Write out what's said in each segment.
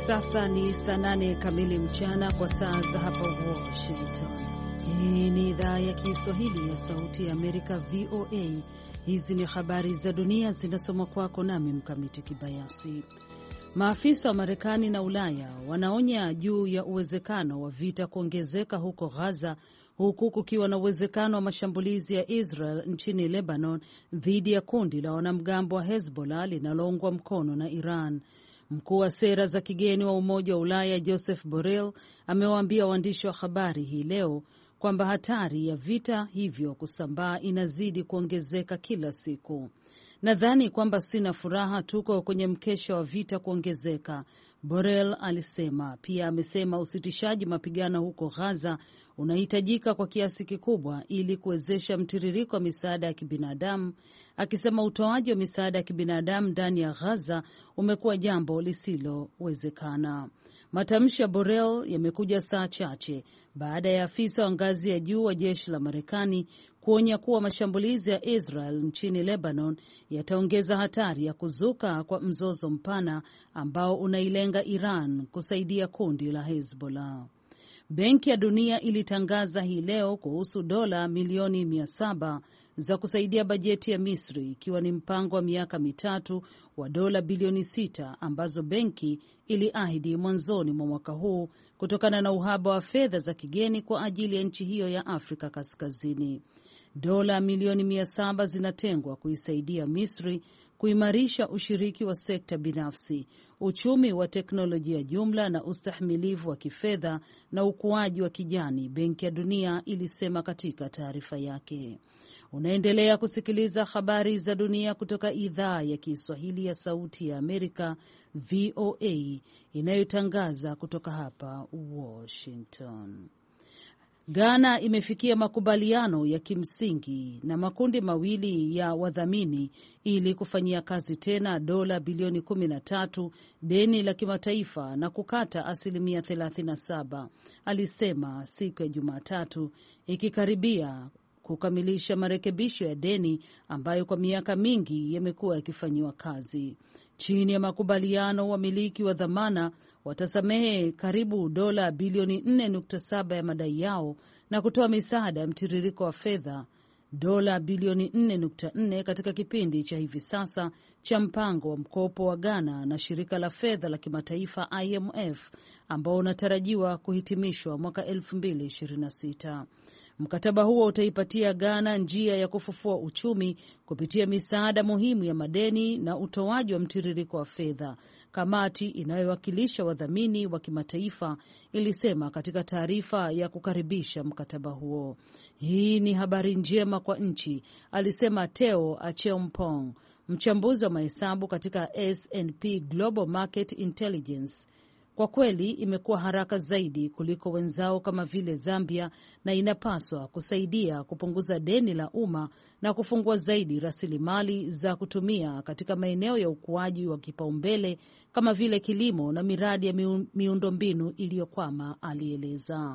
sasa ni saa 8 kamili mchana kwa saa za hapa Washington. Hii ni idhaa ya Kiswahili ya Sauti ya Amerika, VOA. Hizi ni habari za dunia zinasomwa kwako nami Mkamiti Kibayasi. Maafisa wa Marekani na Ulaya wanaonya juu ya uwezekano wa vita kuongezeka huko Gaza, huku kukiwa na uwezekano wa mashambulizi ya Israel nchini Lebanon dhidi ya kundi la wanamgambo wa Hezbollah linaloungwa mkono na Iran. Mkuu wa sera za kigeni wa Umoja wa Ulaya Joseph Borrell amewaambia waandishi wa habari hii leo kwamba hatari ya vita hivyo kusambaa inazidi kuongezeka kila siku. Nadhani kwamba sina furaha, tuko kwenye mkesha wa vita kuongezeka, Borrell alisema. Pia amesema usitishaji mapigano huko Gaza unahitajika kwa kiasi kikubwa ili kuwezesha mtiririko wa misaada ya kibinadamu, akisema utoaji wa misaada ya kibinadamu ndani ya Gaza umekuwa jambo lisilowezekana. Matamshi ya Borrell yamekuja saa chache baada ya afisa wa ngazi ya juu wa jeshi la Marekani kuonya kuwa mashambulizi ya Israel nchini Lebanon yataongeza hatari ya kuzuka kwa mzozo mpana ambao unailenga Iran kusaidia kundi la Hezbollah. Benki ya Dunia ilitangaza hii leo kuhusu dola milioni 700 za kusaidia bajeti ya Misri, ikiwa ni mpango wa miaka mitatu wa dola bilioni 6 ambazo benki iliahidi mwanzoni mwa mwaka huu kutokana na uhaba wa fedha za kigeni kwa ajili ya nchi hiyo ya Afrika Kaskazini. Dola milioni 700 zinatengwa kuisaidia Misri kuimarisha ushiriki wa sekta binafsi, uchumi wa teknolojia jumla na ustahimilivu wa kifedha na ukuaji wa kijani, Benki ya Dunia ilisema katika taarifa yake. Unaendelea kusikiliza habari za dunia kutoka idhaa ya Kiswahili ya Sauti ya Amerika, VOA, inayotangaza kutoka hapa Washington. Ghana imefikia makubaliano ya kimsingi na makundi mawili ya wadhamini ili kufanyia kazi tena dola bilioni 13 deni la kimataifa na kukata asilimia 37, alisema siku ya Jumatatu, ikikaribia kukamilisha marekebisho ya deni ambayo kwa miaka mingi yamekuwa yakifanyiwa kazi. Chini ya makubaliano, wamiliki wa dhamana watasamehe karibu dola bilioni 4.7 ya madai yao na kutoa misaada ya mtiririko wa fedha dola bilioni 4.4 katika kipindi cha hivi sasa cha mpango wa mkopo wa Ghana na shirika la fedha la kimataifa IMF ambao unatarajiwa kuhitimishwa mwaka 2026. Mkataba huo utaipatia Ghana njia ya kufufua uchumi kupitia misaada muhimu ya madeni na utoaji wa mtiririko wa fedha, kamati inayowakilisha wadhamini wa kimataifa ilisema katika taarifa ya kukaribisha mkataba huo. Hii ni habari njema kwa nchi, alisema Theo Acheampong, mchambuzi wa mahesabu katika S&P Global Market Intelligence. Kwa kweli imekuwa haraka zaidi kuliko wenzao kama vile Zambia na inapaswa kusaidia kupunguza deni la umma na kufungua zaidi rasilimali za kutumia katika maeneo ya ukuaji wa kipaumbele kama vile kilimo na miradi ya miundombinu iliyokwama, alieleza.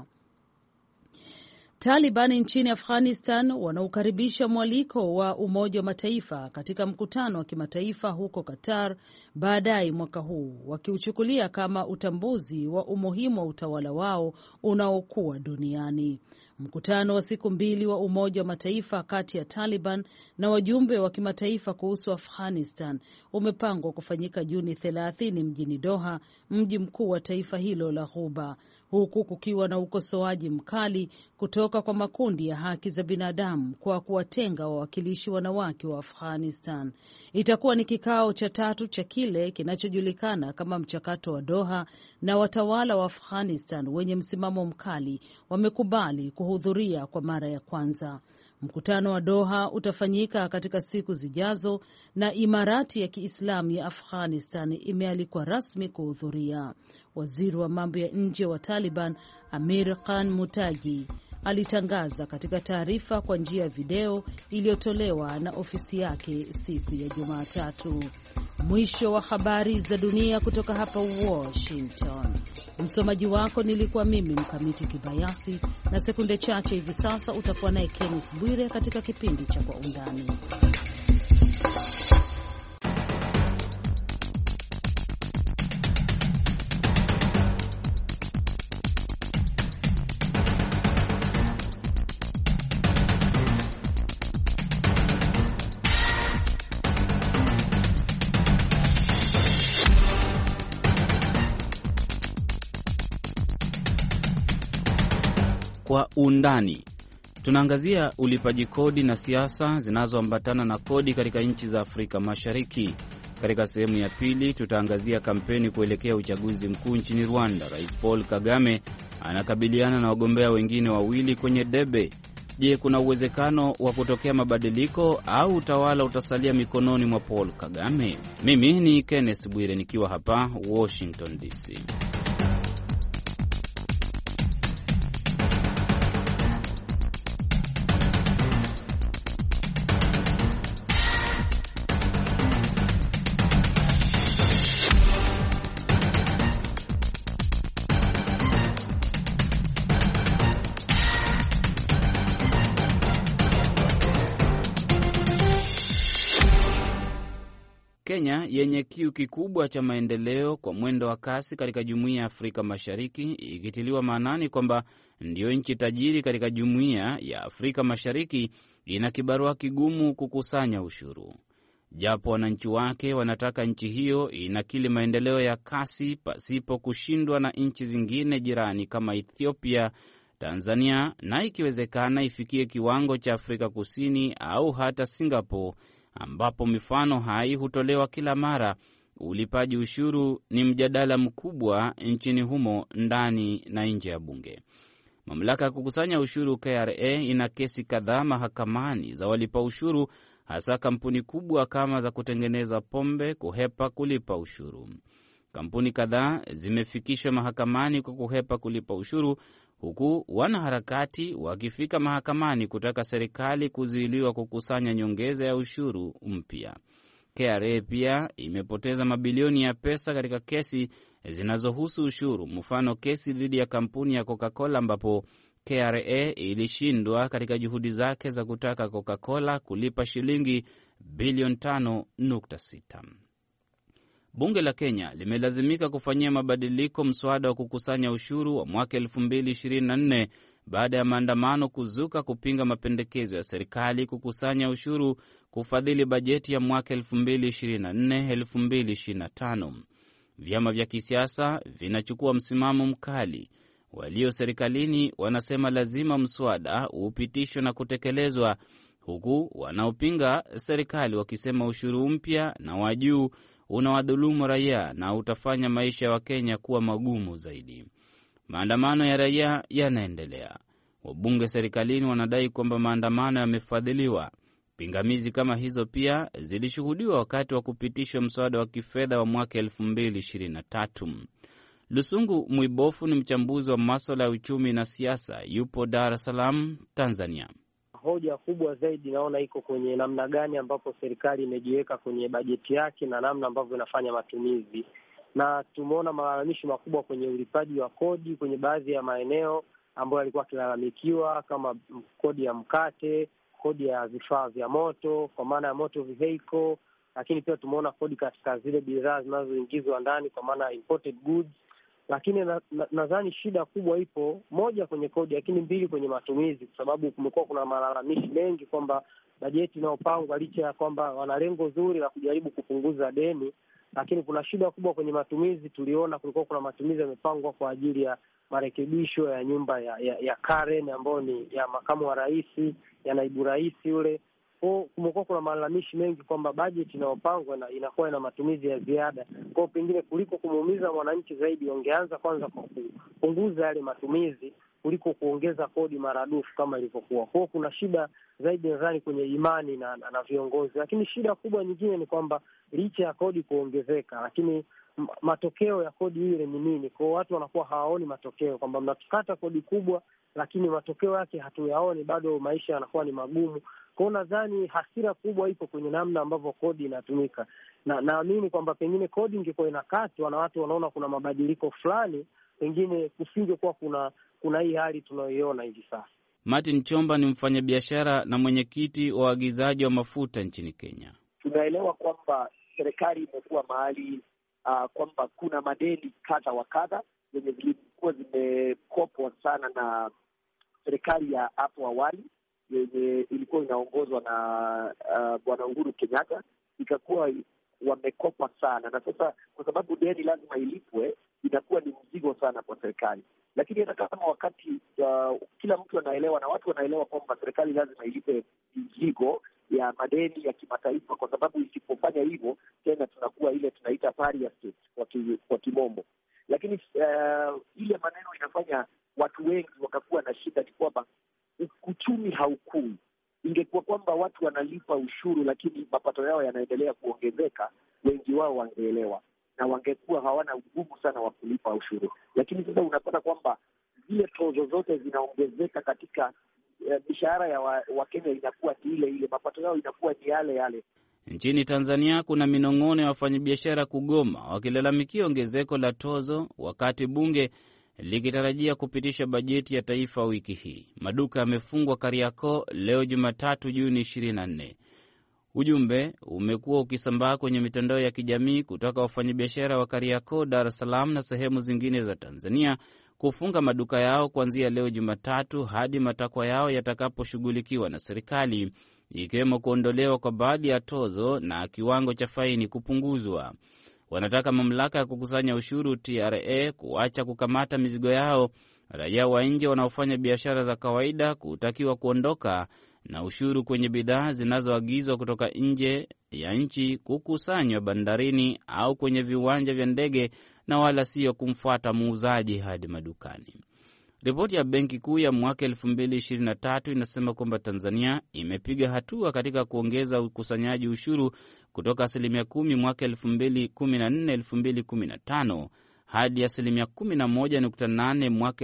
Taliban nchini Afghanistan wanaukaribisha mwaliko wa Umoja wa Mataifa katika mkutano wa kimataifa huko Qatar baadaye mwaka huu, wakiuchukulia kama utambuzi wa umuhimu wa utawala wao unaokuwa duniani. Mkutano wa siku 2 wa Umoja wa Mataifa kati ya Taliban na wajumbe wa kimataifa kuhusu Afghanistan umepangwa kufanyika Juni 30 mjini Doha, mji mkuu wa taifa hilo la Ghuba, huku kukiwa na ukosoaji mkali kutoka kwa makundi ya haki za binadamu kwa kuwatenga wawakilishi wanawake wa Afghanistan. Itakuwa ni kikao cha 3 cha kile kinachojulikana kama mchakato wa Doha, na watawala wa Afghanistan wenye msimamo mkali wamekubali kuhudhuria kwa mara ya kwanza. Mkutano wa Doha utafanyika katika siku zijazo na Imarati ya Kiislamu ya Afghanistan imealikwa rasmi kuhudhuria. Waziri wa mambo ya nje wa Taliban Amir Khan Mutaqi alitangaza katika taarifa kwa njia ya video iliyotolewa na ofisi yake siku ya Jumatatu. Mwisho wa habari za dunia kutoka hapa Washington. Msomaji wako nilikuwa mimi Mkamiti Kibayasi, na sekunde chache hivi sasa utakuwa naye Kenneth Bwire katika kipindi cha Kwa Undani. Kwa undani tunaangazia ulipaji kodi na siasa zinazoambatana na kodi katika nchi za Afrika Mashariki. Katika sehemu ya pili tutaangazia kampeni kuelekea uchaguzi mkuu nchini Rwanda. Rais Paul Kagame anakabiliana na wagombea wengine wawili kwenye debe. Je, kuna uwezekano wa kutokea mabadiliko au utawala utasalia mikononi mwa Paul Kagame? Mimi ni Kenneth Bwire nikiwa hapa Washington DC. Kenya yenye kiu kikubwa cha maendeleo kwa mwendo wa kasi katika Jumuiya ya Afrika Mashariki, ikitiliwa maanani kwamba ndiyo nchi tajiri katika Jumuiya ya Afrika Mashariki, ina kibarua kigumu kukusanya ushuru. Japo wananchi wake wanataka nchi hiyo inakili maendeleo ya kasi pasipo kushindwa na nchi zingine jirani kama Ethiopia, Tanzania na ikiwezekana ifikie kiwango cha Afrika Kusini au hata Singapore, ambapo mifano hai hutolewa kila mara. Ulipaji ushuru ni mjadala mkubwa nchini humo, ndani na nje ya bunge. Mamlaka ya kukusanya ushuru KRA ina kesi kadhaa mahakamani za walipa ushuru, hasa kampuni kubwa kama za kutengeneza pombe kuhepa kulipa ushuru. Kampuni kadhaa zimefikishwa mahakamani kwa kuhepa kulipa ushuru, huku wanaharakati wakifika mahakamani kutaka serikali kuzuiliwa kukusanya nyongeza ya ushuru mpya. KRA pia imepoteza mabilioni ya pesa katika kesi zinazohusu ushuru, mfano kesi dhidi ya kampuni ya Coca-Cola ambapo KRA ilishindwa katika juhudi zake za kutaka Coca-Cola kulipa shilingi bilioni 5.6. Bunge la Kenya limelazimika kufanyia mabadiliko mswada wa kukusanya ushuru wa mwaka 2024 baada ya maandamano kuzuka kupinga mapendekezo ya serikali kukusanya ushuru kufadhili bajeti ya mwaka 2024-2025. Vyama vya kisiasa vinachukua msimamo mkali. Walio serikalini wanasema lazima mswada upitishwe na kutekelezwa, huku wanaopinga serikali wakisema ushuru mpya na wa juu unawadhulumu raia na utafanya maisha ya Wakenya kuwa magumu zaidi. Maandamano ya raia yanaendelea. Wabunge serikalini wanadai kwamba maandamano yamefadhiliwa. Pingamizi kama hizo pia zilishuhudiwa wakati wa kupitishwa mswada wa kifedha wa mwaka 2023. Lusungu Mwibofu ni mchambuzi wa masuala ya uchumi na siasa, yupo Dar es Salaam, Tanzania. Hoja kubwa zaidi naona iko kwenye namna gani ambapo serikali imejiweka kwenye bajeti yake na namna ambavyo inafanya matumizi. Na tumeona malalamishi makubwa kwenye ulipaji wa kodi kwenye baadhi ya maeneo ambayo yalikuwa yakilalamikiwa, kama kodi ya mkate, kodi ya vifaa vya moto kwa maana ya motor vehicle, lakini pia tumeona kodi katika zile bidhaa zinazoingizwa ndani kwa maana imported goods. Lakini nadhani shida kubwa ipo moja kwenye kodi, lakini mbili kwenye matumizi, kwa sababu kumekuwa kuna malalamishi mengi kwamba bajeti inayopangwa licha ya kwamba wana lengo zuri la kujaribu kupunguza deni, lakini kuna shida kubwa kwenye matumizi. Tuliona kulikuwa kuna matumizi yamepangwa kwa ajili ya marekebisho ya nyumba ya Karen ambayo ni ya makamu wa rais, ya naibu rais yule. Kumekuwa kuna malalamishi mengi kwamba bajeti inayopangwa inakuwa ina matumizi ya ziada. Kwa pengine kuliko kumuumiza mwananchi zaidi, wangeanza kwanza kwa kupunguza yale matumizi kuliko kuongeza kodi maradufu kama ilivyokuwa. Kwa kuna shida zaidi nadhani kwenye imani na viongozi. Lakini shida kubwa nyingine ni kwamba licha ya kodi kuongezeka, lakini matokeo ya kodi ile ni nini? Kwa watu wanakuwa hawaoni matokeo, kwamba mnatukata kodi kubwa lakini matokeo yake hatuyaoni, bado maisha yanakuwa ni magumu. Kwa nadhani hasira kubwa ipo kwenye namna ambavyo kodi inatumika. Na naamini kwamba pengine kodi ingekuwa inakatwa na watu wanaona kuna mabadiliko fulani, pengine kusingekuwa kuna hii hali tunayoiona hivi sasa. Martin Chomba ni mfanyabiashara na mwenyekiti wa waagizaji wa mafuta nchini Kenya. Tunaelewa kwamba serikali imekuwa mahali kwamba kuna madeni kadha wa kadha zenye zilikuwa zimekopwa sana na serikali ya hapo awali yenye ilikuwa inaongozwa na Bwana Uhuru Kenyatta, ikakuwa wamekopa sana, na sasa kwa sababu deni lazima ilipwe, inakuwa ni mzigo sana kwa serikali. Lakini hata kama wakati kila mtu anaelewa na watu wanaelewa kwamba serikali lazima ilipe mzigo ya madeni ya kimataifa, kwa sababu isipofanya hivyo tena tunakuwa ile tunaita paria state kwa kimombo. Lakini ile maneno inafanya watu wengi wakakuwa na shida ni kwamba uchumi haukui. Ingekuwa kwamba watu wanalipa ushuru lakini mapato yao yanaendelea kuongezeka, wengi wao wangeelewa na wangekuwa hawana ugumu sana wa kulipa ushuru. Lakini sasa unapata kwamba zile tozo zote zinaongezeka katika mishahara ya Wakenya inakuwa ni ile ile, mapato yao inakuwa ni yale yale. Nchini Tanzania kuna minong'ono ya wafanyabiashara kugoma wakilalamikia ongezeko la tozo, wakati bunge likitarajia kupitisha bajeti ya taifa wiki hii. Maduka yamefungwa Kariakoo leo Jumatatu Juni 24. Ujumbe umekuwa ukisambaa kwenye mitandao ya kijamii kutoka wafanyabiashara wa Kariakoo, Dar es Salaam na sehemu zingine za Tanzania kufunga maduka yao kuanzia leo Jumatatu hadi matakwa yao yatakaposhughulikiwa na serikali, ikiwemo kuondolewa kwa baadhi ya tozo na kiwango cha faini kupunguzwa. Wanataka mamlaka ya kukusanya ushuru TRA kuacha kukamata mizigo yao, raia wa nje wanaofanya biashara za kawaida kutakiwa kuondoka, na ushuru kwenye bidhaa zinazoagizwa kutoka nje ya nchi kukusanywa bandarini au kwenye viwanja vya ndege na wala sio kumfuata muuzaji hadi madukani. Ripoti ya Benki Kuu ya mwaka 2023 inasema kwamba Tanzania imepiga hatua katika kuongeza ukusanyaji ushuru kutoka 10% mwaka 2014-2015 hadi 11.8% mwaka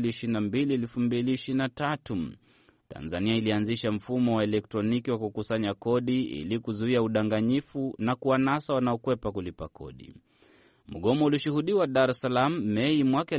2022-2023. Tanzania ilianzisha mfumo wa elektroniki wa kukusanya kodi ili kuzuia udanganyifu na kuwanasa wanaokwepa kulipa kodi. Mgomo ulishuhudiwa Dar es Salaam Mei mwaka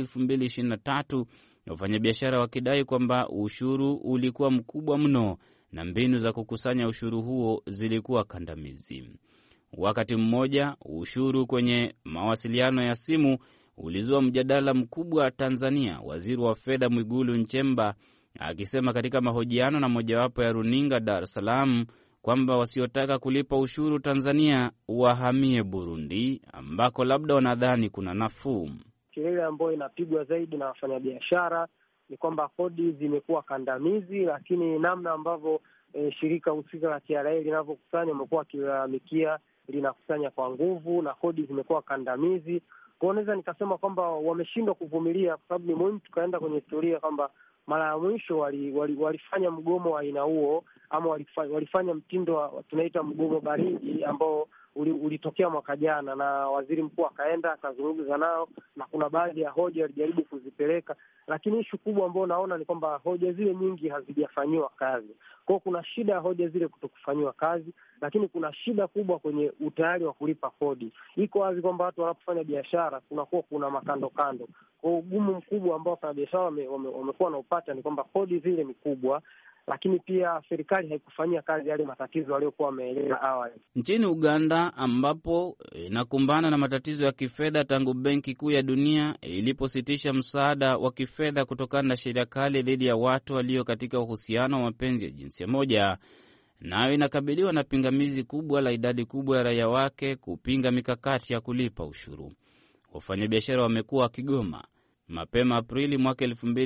2023, wafanyabiashara wakidai kwamba ushuru ulikuwa mkubwa mno na mbinu za kukusanya ushuru huo zilikuwa kandamizi. Wakati mmoja, ushuru kwenye mawasiliano ya simu ulizua mjadala mkubwa Tanzania, waziri wa fedha Mwigulu Nchemba akisema katika mahojiano na mojawapo ya runinga Dar es Salaam kwamba wasiotaka kulipa ushuru Tanzania wahamie Burundi, ambako labda wanadhani kuna nafuu. Kelele ambayo inapigwa zaidi na wafanyabiashara ni kwamba kodi zimekuwa kandamizi, lakini namna ambavyo shirika husika la TRA linavyokusanya wamekuwa wakilalamikia linakusanya kwa nguvu na kodi zimekuwa kandamizi. Kwa hiyo naweza nikasema kwamba wameshindwa kuvumilia, kwa sababu ni muhimu tukaenda kwenye historia kwamba mara ya mwisho walifanya mgomo wa aina huo, ama walifanya mtindo wa tunaita mgomo baridi ambao ulitokea mwaka jana, na waziri mkuu akaenda akazungumza nao na kuna baadhi ya hoja alijaribu kuzipeleka, lakini ishu kubwa ambayo naona ni kwamba hoja zile nyingi hazijafanyiwa kazi. Kwa hiyo kuna shida ya hoja zile kutokufanyiwa kazi, lakini kuna shida kubwa kwenye utayari wa kulipa kodi. Iko wazi kwamba watu wanapofanya biashara kunakuwa kuna makando kando. Kwa ugumu mkubwa ambao wafanyabiashara wamekuwa wanaupata ni kwamba kodi zile ni kubwa, lakini pia serikali haikufanyia kazi yale matatizo waliokuwa wameeleza awali. Nchini Uganda, ambapo inakumbana na matatizo ya kifedha tangu Benki Kuu ya Dunia ilipositisha msaada wa kifedha kutokana na sheria kali dhidi ya watu walio katika uhusiano wa mapenzi ya jinsia moja, nayo inakabiliwa na pingamizi kubwa la idadi kubwa ya raia wake kupinga mikakati ya kulipa ushuru. Wafanyabiashara wamekuwa wakigoma. Mapema Aprili mwaka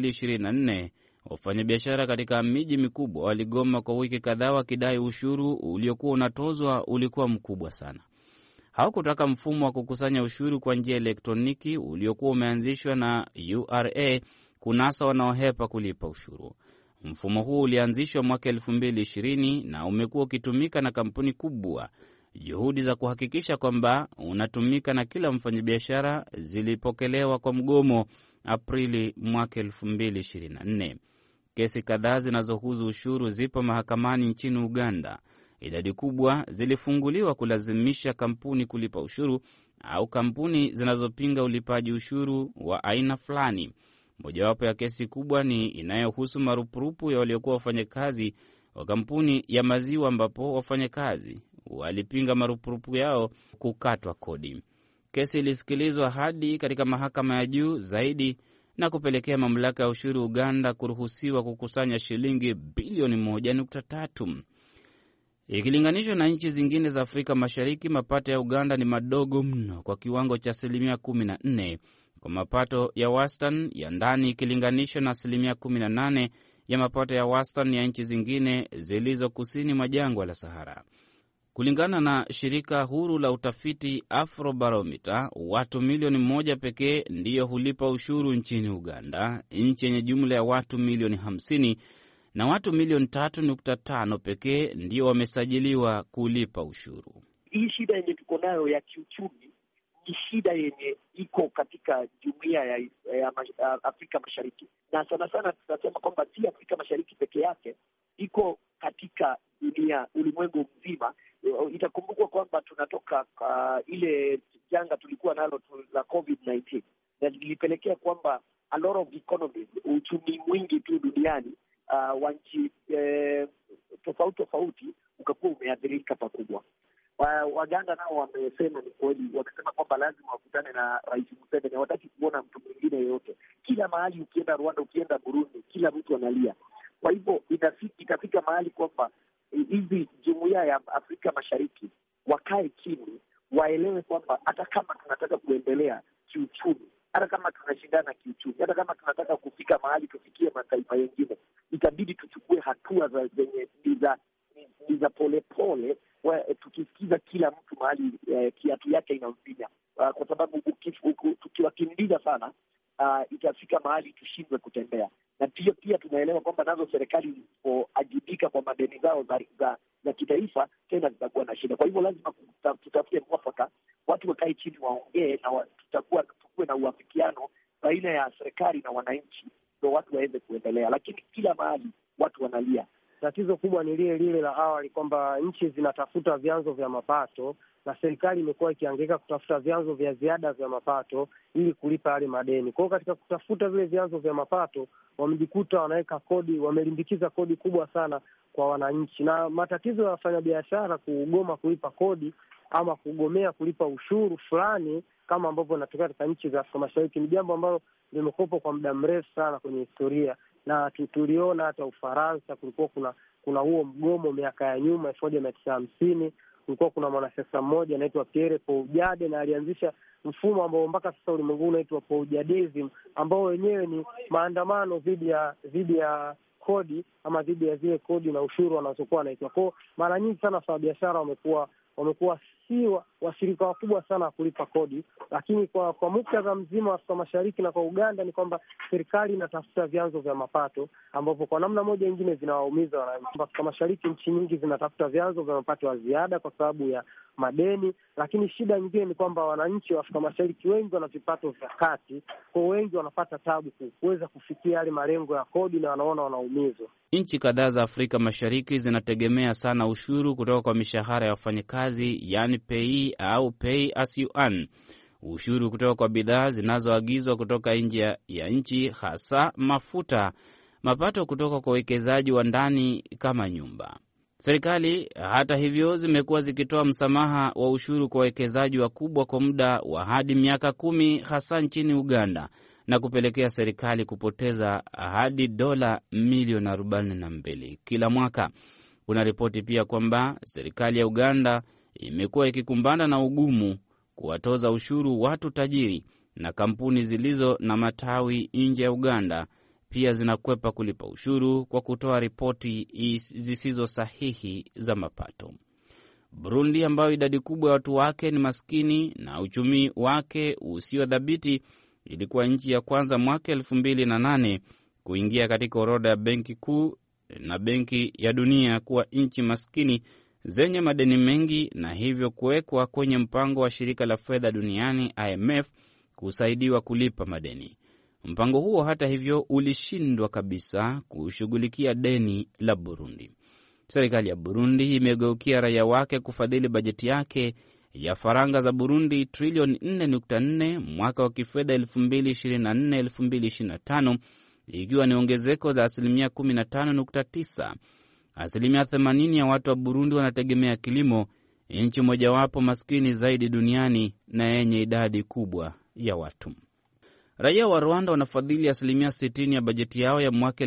2024, wafanyabiashara katika miji mikubwa waligoma kwa wiki kadhaa wakidai ushuru uliokuwa unatozwa ulikuwa mkubwa sana. Hawakutaka mfumo wa kukusanya ushuru kwa njia elektroniki uliokuwa umeanzishwa na URA kunasa wanaohepa kulipa ushuru. Mfumo huu ulianzishwa mwaka 2020 na umekuwa ukitumika na kampuni kubwa. Juhudi za kuhakikisha kwamba unatumika na kila mfanyabiashara zilipokelewa kwa mgomo Aprili mwaka 2024. Kesi kadhaa zinazohusu ushuru zipo mahakamani nchini Uganda. Idadi kubwa zilifunguliwa kulazimisha kampuni kulipa ushuru au kampuni zinazopinga ulipaji ushuru wa aina fulani. Mojawapo ya kesi kubwa ni inayohusu marupurupu ya waliokuwa wafanyakazi wa kampuni ya maziwa, ambapo wafanyakazi walipinga marupurupu yao kukatwa kodi. Kesi ilisikilizwa hadi katika mahakama ya juu zaidi na kupelekea mamlaka ya ushuru Uganda kuruhusiwa kukusanya shilingi bilioni 1.3. Ikilinganishwa na nchi zingine za Afrika Mashariki, mapato ya Uganda ni madogo mno kwa kiwango cha 14% kwa mapato ya wastani ya ndani ikilinganishwa na asilimia 18 ya mapato ya wastani ya nchi zingine zilizo kusini mwa jangwa la Sahara. Kulingana na shirika huru la utafiti Afrobarometer, watu milioni 1 pekee ndiyo hulipa ushuru nchini Uganda, nchi yenye jumla ya watu milioni 50, na watu milioni 3.5 pekee ndiyo wamesajiliwa kulipa ushuru. Hii shida yenye tuko nayo ya kiuchumi ni shida yenye iko katika jumuiya ya Afrika Mashariki, na sana sana tunasema kwamba si Afrika Mashariki peke yake, iko katika dunia, ulimwengu mzima. Itakumbukwa kwamba tunatoka ile janga tulikuwa nalo la COVID-19, na lilipelekea kwamba a lot of economies, uchumi mwingi tu duniani wa nchi tofauti tofauti ukakuwa umeathirika pakubwa. Waganda nao wamesema ni kweli, wakasema kwamba lazima wakutane na Rais Museveni, hawataki kuona mtu mwingine yoyote. Kila mahali ukienda Rwanda, ukienda Burundi, kila mtu analia. Kwa hivyo itafika mahali kwamba hizi jumuiya ya Afrika Mashariki wakae chini, waelewe kwamba hata kama tunataka kuendelea kiuchumi, hata kama tunashindana kiuchumi, hata kama tunataka kufika mahali tufikie mataifa mengine, itabidi tuchukue hatua zenye ni za polepole, tukisikiza kila mtu mahali kiatu yake inamfinya, kwa sababu tukiwakimbiza sana itafika mahali tushindwe kutembea. Na pia tunaelewa kwamba nazo serikali zisipoajibika kwa madeni zao za kitaifa, tena zitakuwa na shida. Kwa hivyo lazima tutafute mwafaka, watu wakae chini waongee, na tukuwe na uafikiano baina ya serikali na wananchi, ndio watu waweze kuendelea. Lakini kila mahali watu wanalia. Tatizo kubwa ni lile la awali kwamba nchi zinatafuta vyanzo vya mapato na serikali imekuwa ikihangaika kutafuta vyanzo vya ziada vya mapato ili kulipa yale madeni. Kwa hiyo katika kutafuta vile vyanzo vya mapato wamejikuta wanaweka kodi, wamelimbikiza kodi kubwa sana kwa wananchi, na matatizo ya wafanyabiashara kugoma kulipa kodi ama kugomea kulipa ushuru fulani kama ambavyo inatokea katika nchi za Afrika Mashariki ni jambo ambalo limekuwepo kwa muda mrefu sana kwenye historia, na tuliona hata Ufaransa kulikuwa kuna huo mgomo miaka ya nyuma 1950. Kulikuwa kuna mwanasiasa mmoja anaitwa Pierre Poujade, na alianzisha mfumo ambao mpaka sasa ulimwengu unaitwa Poujadism, ambao wenyewe ni maandamano dhidi ya kodi ama dhidi ya zile kodi na ushuru wanazokuwa wanaitwa. Kwa mara nyingi sana wafanyabiashara wamekuwa si washirika wakubwa sana wa kulipa kodi, lakini kwa muktadha mzima wa Afrika Mashariki na kwa Uganda ni kwamba serikali inatafuta vyanzo vya mapato ambavyo kwa namna moja nyingine vinawaumiza wananchi. Afrika Mashariki nchi nyingi zinatafuta vyanzo vya mapato ya ziada kwa sababu ya madeni, lakini shida nyingine ni kwamba wananchi wa Afrika Mashariki wengi wana vipato vya kati, kwa wengi wanapata tabu kuweza kufikia yale malengo ya kodi na wanaona wanaumizwa. Nchi kadhaa za Afrika Mashariki zinategemea sana ushuru kutoka kwa mishahara ya wafanyakazi, yani pay au pay as you earn, ushuru kutoka kwa bidhaa zinazoagizwa kutoka nje ya nchi, hasa mafuta, mapato kutoka kwa uwekezaji wa ndani kama nyumba. Serikali hata hivyo zimekuwa zikitoa msamaha wa ushuru kwa wawekezaji wakubwa kwa muda wa hadi miaka 10 hasa nchini Uganda, na kupelekea serikali kupoteza hadi dola milioni 42 kila mwaka. Kuna ripoti pia kwamba serikali ya Uganda imekuwa ikikumbana na ugumu kuwatoza ushuru watu tajiri, na kampuni zilizo na matawi nje ya Uganda pia zinakwepa kulipa ushuru kwa kutoa ripoti zisizo sahihi za mapato. Burundi, ambayo idadi kubwa ya watu wake ni maskini na uchumi wake usio dhabiti, ilikuwa nchi ya kwanza mwaka 2008 kuingia katika orodha ya Benki Kuu na Benki ya Dunia kuwa nchi maskini zenye madeni mengi, na hivyo kuwekwa kwenye mpango wa shirika la fedha duniani IMF kusaidiwa kulipa madeni. Mpango huo hata hivyo ulishindwa kabisa kushughulikia deni la Burundi. Serikali ya Burundi imegeukia raia wake kufadhili bajeti yake ya faranga za Burundi trilioni 4.4 mwaka wa kifedha 2024-2025, ikiwa ni ongezeko za asilimia 15.9. Asilimia 80 ya watu wa Burundi wanategemea kilimo, nchi mojawapo maskini zaidi duniani na yenye idadi kubwa ya watu. Raia wa Rwanda wanafadhili asilimia 60 ya bajeti yao ya mwaka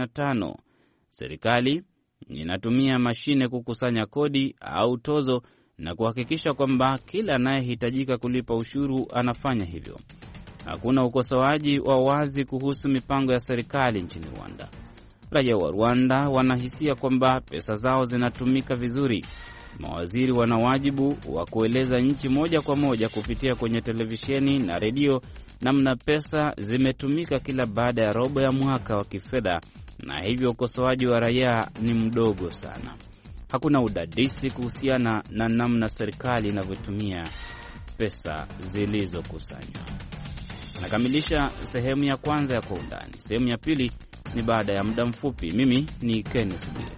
2024-2025. Serikali inatumia mashine kukusanya kodi au tozo na kuhakikisha kwamba kila anayehitajika kulipa ushuru anafanya hivyo. Hakuna ukosoaji wa wazi kuhusu mipango ya serikali nchini Rwanda. Raia wa Rwanda wanahisia kwamba pesa zao zinatumika vizuri. Mawaziri wana wajibu wa kueleza nchi moja kwa moja kupitia kwenye televisheni na redio namna pesa zimetumika kila baada ya robo ya mwaka wa kifedha, na hivyo ukosoaji wa raia ni mdogo sana. Hakuna udadisi kuhusiana na namna serikali inavyotumia pesa zilizokusanywa. Nakamilisha sehemu ya kwanza ya Kwa Undani. Sehemu ya pili ni baada ya muda mfupi. Mimi ni Kenneth Bwire.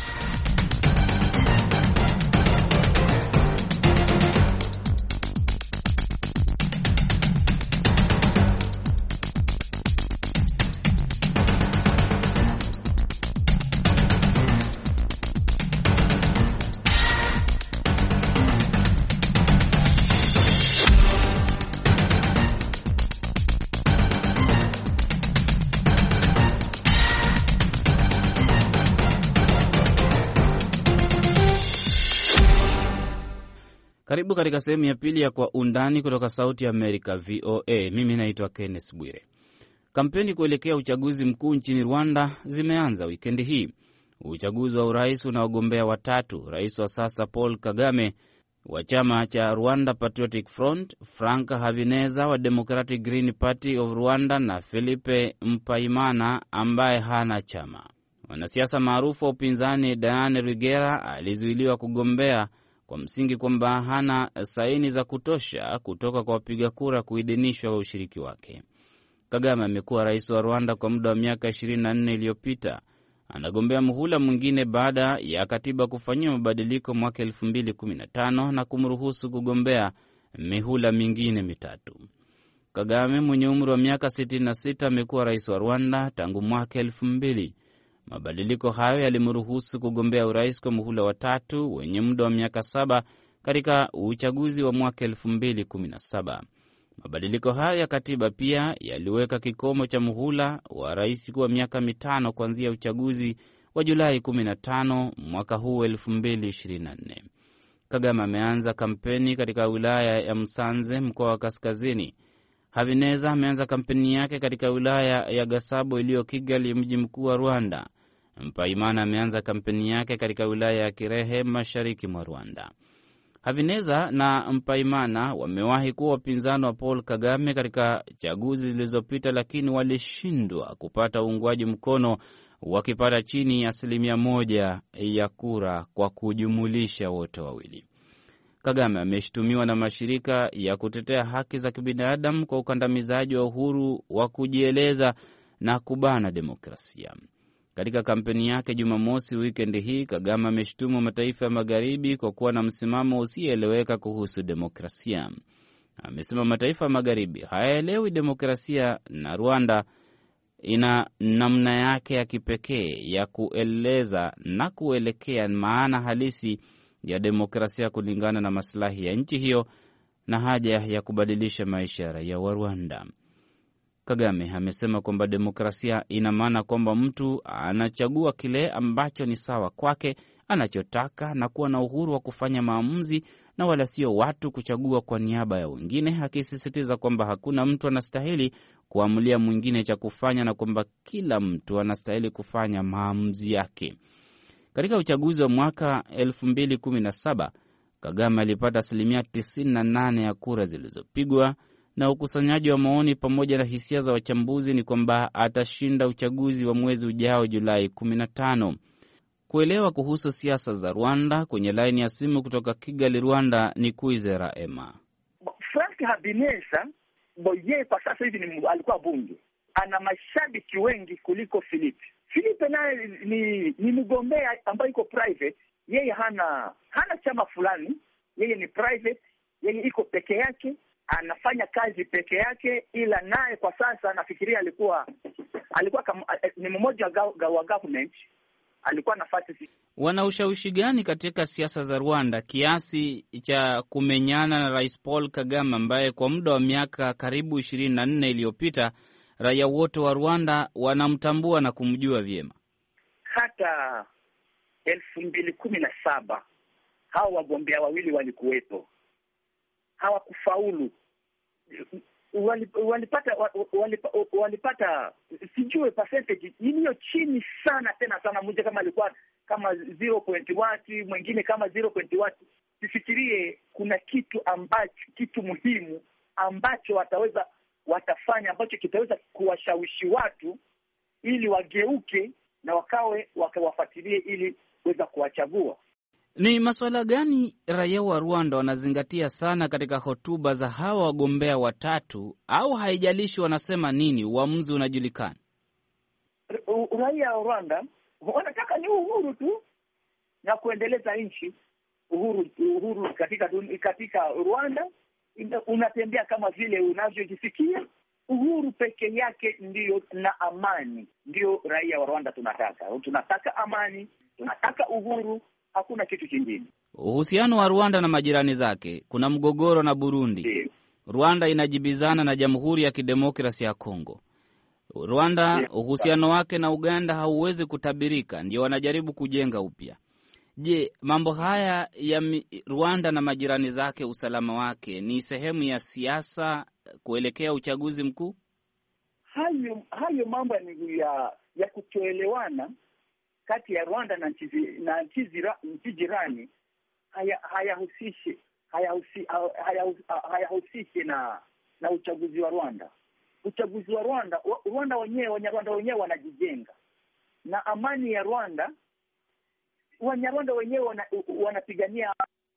Karibu katika sehemu ya pili ya Kwa Undani kutoka Sauti ya Amerika, VOA. Mimi naitwa Kenneth Bwire. Kampeni kuelekea uchaguzi mkuu nchini Rwanda zimeanza wikendi hii. Uchaguzi wa urais unaogombea watatu, rais wa sasa Paul Kagame wa chama cha Rwanda Patriotic Front, Frank Habineza wa Democratic Green Party of Rwanda na Philippe Mpayimana ambaye hana chama. Wanasiasa maarufu wa upinzani Diane Rwigara alizuiliwa kugombea kwa msingi kwamba hana saini za kutosha kutoka kwa wapiga kura kuidhinishwa wa ushiriki wake. Kagame amekuwa rais wa Rwanda kwa muda wa miaka 24 iliyopita. Anagombea muhula mwingine baada ya katiba kufanyiwa mabadiliko mwaka 2015 na kumruhusu kugombea mihula mingine mitatu. Kagame mwenye umri wa miaka 66 amekuwa rais wa Rwanda tangu mwaka 2000. Mabadiliko hayo yalimruhusu kugombea urais kwa muhula wa tatu wenye muda wa miaka 7 katika uchaguzi wa mwaka 2017. Mabadiliko hayo ya katiba pia yaliweka kikomo cha muhula wa rais kuwa miaka 5 kuanzia uchaguzi wa Julai 15 mwaka huu 2024. Kagame ameanza kampeni katika wilaya ya Musanze, mkoa wa Kaskazini. Habineza ameanza kampeni yake katika wilaya ya Gasabo iliyo Kigali, mji mkuu wa Rwanda. Mpayimana ameanza kampeni yake katika wilaya ya Kirehe, mashariki mwa Rwanda. Habineza na Mpayimana wamewahi kuwa wapinzani wa Paul Kagame katika chaguzi zilizopita, lakini walishindwa kupata uungwaji mkono, wakipata chini ya 1% ya kura kwa kujumulisha wote wawili. Kagame ameshtumiwa na mashirika ya kutetea haki za kibinadamu kwa ukandamizaji wa uhuru wa kujieleza na kubana demokrasia. Katika kampeni yake Jumamosi wikendi hii, Kagame ameshtumu mataifa ya magharibi kwa kuwa na msimamo usioeleweka kuhusu demokrasia. Amesema mataifa ya magharibi hayaelewi demokrasia na Rwanda ina namna yake ya kipekee ya kueleza na kuelekea maana halisi ya demokrasia kulingana na maslahi ya nchi hiyo na haja ya kubadilisha maisha ya raia wa Rwanda. Kagame amesema kwamba demokrasia ina maana kwamba mtu anachagua kile ambacho ni sawa kwake, anachotaka na kuwa na uhuru wa kufanya maamuzi na wala sio watu kuchagua kwa niaba ya wengine, akisisitiza kwamba hakuna mtu anastahili kuamulia mwingine cha kufanya na kwamba kila mtu anastahili kufanya maamuzi yake. Katika uchaguzi wa mwaka 2017, Kagame alipata 98% ya kura zilizopigwa, na ukusanyaji wa maoni pamoja na hisia za wachambuzi ni kwamba atashinda uchaguzi wa mwezi ujao Julai 15. Kuelewa kuhusu siasa za Rwanda, kwenye laini ya simu kutoka Kigali, Rwanda, ni Kwizera Emma. Frank Habineza boye kwa sasa hivi alikuwa bunge, ana mashabiki wengi kuliko Philippe. Philippe naye ni mgombea ambaye iko private, yeye hana chama fulani, yeye ni private, yeye iko peke yake, anafanya kazi peke yake, ila naye kwa sasa nafikiria alikuwa ni mmoja wa government, alikuwa nafasi. Wana ushawishi gani katika siasa za Rwanda kiasi cha kumenyana na Rais Paul Kagame ambaye kwa muda wa miaka karibu 24 iliyopita raia wote wa Rwanda wanamtambua na kumjua vyema? Hata 2017 hao wagombea wawili walikuwepo, hawakufaulu. Walipata sijue percentage iliyo chini sana, tena sana. Mmoja kama alikuwa kama 0.1, mwingine kama 0.1. Sifikirie kuna kitu muhimu ambacho watafanya ambacho kitaweza kuwashawishi watu ili wageuke na wakawafuatilie ili kuweza kuwachagua. Ni masuala gani raia wa Rwanda wanazingatia sana katika hotuba za hawa wagombea watatu, au haijalishi wanasema nini, uamuzi unajulikana? Raia wa Rwanda wanataka ni uhuru tu na kuendeleza nchi. Uhuru katika Rwanda unatembea kama vile unavyojisikia. Uhuru peke yake ndiyo, na amani ndiyo raia wa Rwanda tunataka. Tunataka amani, tunataka uhuru, hakuna kitu kingine. Uhusiano wa Rwanda na majirani zake, kuna mgogoro na Burundi. Rwanda inajibizana na Jamhuri ya Kidemokrasia ya Kongo. Rwanda, uhusiano wake na Uganda hauwezi kutabirika, ndio wanajaribu kujenga upya. Je, mambo haya ya Rwanda na majirani zake, usalama wake ni sehemu ya siasa kuelekea uchaguzi mkuu? Hayo mambo ya kutoelewana kati ya Rwanda na nchi jirani hayahusishi na uchaguzi wa Rwanda. Uchaguzi wa Rwanda wenyewe, Wanyarwanda wenyewe wanajijenga, na amani ya Rwanda Wanyarwanda wenyewe wanapigania.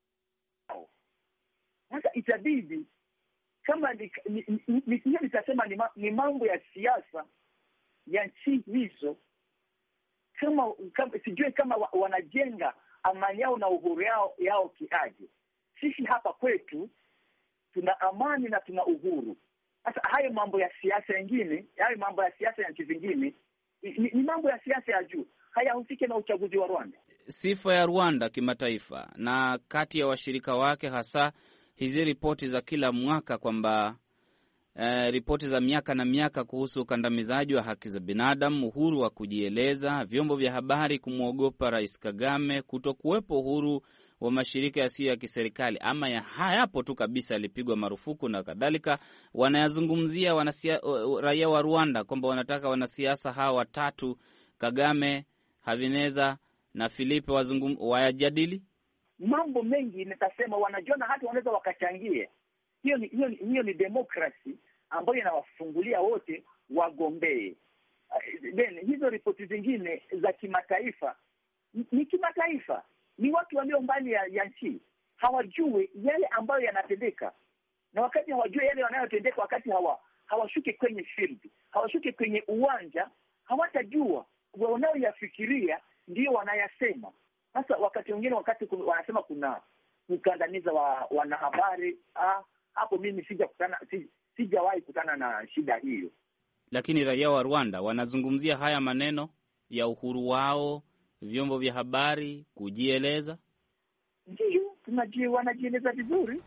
Sasa itabidi kama nitasema ni mambo ya siasa ya nchi hizo, kama sijui kama wanajenga amani yao na uhuru yao kiaje. Sisi hapa kwetu tuna amani na tuna uhuru. Sasa hayo mambo ya siasa nyingine, hayo mambo ya siasa ya nchi zingine ni mambo ya siasa ya juu, hayahusiki na uchaguzi wa Rwanda. Sifa ya Rwanda kimataifa na kati ya washirika wake, hasa hizi ripoti za kila mwaka kwamba ripoti za miaka na miaka kuhusu ukandamizaji wa haki za binadamu, uhuru wa kujieleza, vyombo vya habari kumwogopa Rais Kagame, kutokuwepo uhuru wa mashirika yasiyo ya kiserikali ama ya hayapo tu kabisa, alipigwa marufuku na kadhalika. Wanayazungumzia raia wa Rwanda kwamba wanataka wanasiasa hawa watatu, Kagame, Habineza na Philippe, wayajadili mambo mengi. Nitasema wanajiona hata wanaweza wakachangia. Hiyo ni demokrasi ambayo inawafungulia wote wagombee. Then hizo ripoti zingine za kimataifa ni kimataifa, ni watu walio mbali ya nchi, hawajui yale ambayo yanatendeka, na wakati hawajui yale yanayotendeka, wakati hawashuki kwenye field, hawashuki kwenye uwanja, hawatajua. Wanaoyafikiria ndio wanayasema. Sasa wakati mwingine, wakati wanasema kuna kukandamiza wanahabari, hapo mimi sijawahi kutana na shida hiyo. Lakini raia wa Rwanda wanazungumzia haya maneno ya uhuru wao, vyombo vya habari kujieleza. Ndio, wanajieleza vizuri.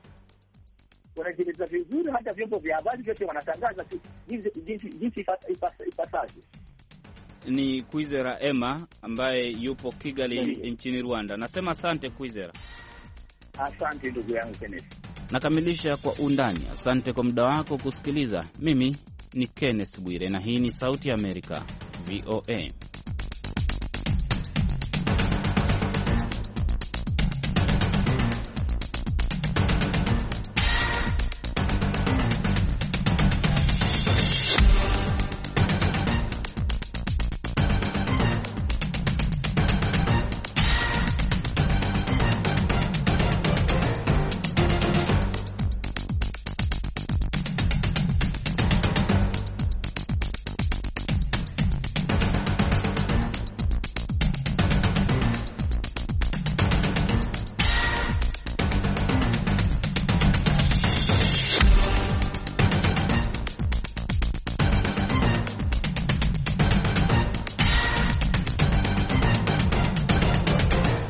Hata vyombo vya habari vyote wanatangaza jinsi ipasavyo. Ni Kwizera Emma ambaye yupo Kigali nchini Rwanda. Nasema asante Kwizera. Asante ndugu yangu Kenneth. Nakamilisha kwa undani. Asante kwa muda wako kusikiliza. Mimi ni Kenneth Bwire na hii ni Sauti ya Amerika, VOA.